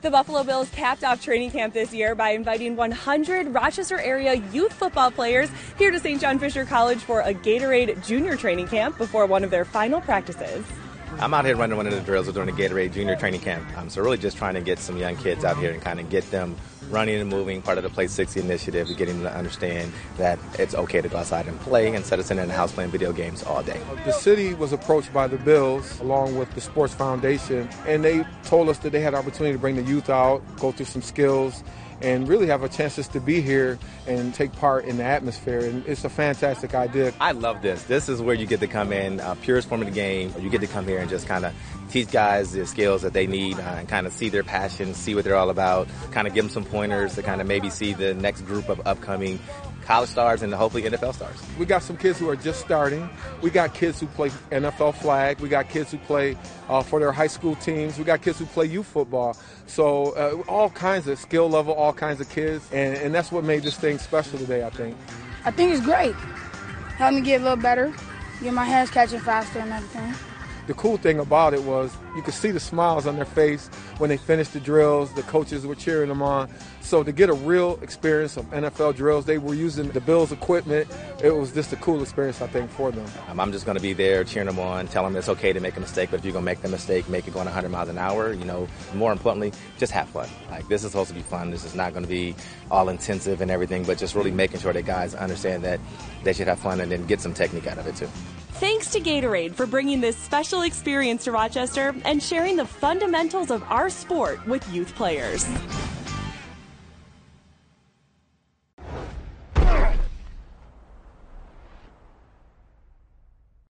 The Buffalo Bills capped off training camp this year by inviting 100 Rochester area youth football players here to St. John Fisher College for a Gatorade Junior training camp before one of their final practices. I'm out here running one of the drills during the Gatorade Junior training camp. So really just trying to get some young kids out here and kind of get them running and moving, part of the Play 60 initiative, getting them to understand that it's okay to go outside and play instead of sitting in the house playing video games all day. The city was approached by the Bills along with the Sports Foundation, and they told us that they had the opportunity to bring the youth out, go through some skills, and really have a chance just to be here and take part in the atmosphere. And it's a fantastic idea. I love this. This is where you get to come in, purest form of the game. You get to come here and just kind of teach guys the skills that they need and kind of see their passion, see what they're all about, kind of give them some pointers to kind of maybe see the next group of upcoming college stars and hopefully NFL stars. We got some kids who are just starting. We got kids who play NFL flag. We got kids who play for their high school teams. We got kids who play youth football. So all kinds of skill level, all kinds of kids. And that's what made this thing special today, I think. I think it's great. Helped me get a little better, get my hands catching faster and everything. The cool thing about it was you could see the smiles on their face when they finished the drills. The coaches were cheering them on. So to get a real experience of NFL drills, they were using the Bills equipment. It was just a cool experience, I think, for them. I'm just going to be there cheering them on, telling them it's okay to make a mistake, but if you're going to make the mistake, make it going 100 miles an hour. You know, more importantly, just have fun. Like, this is supposed to be fun. This is not going to be all intensive and everything, but just really making sure that guys understand that they should have fun and then get some technique out of it, too. Thanks to Gatorade for bringing this special experience to Rochester and sharing the fundamentals of our sport with youth players.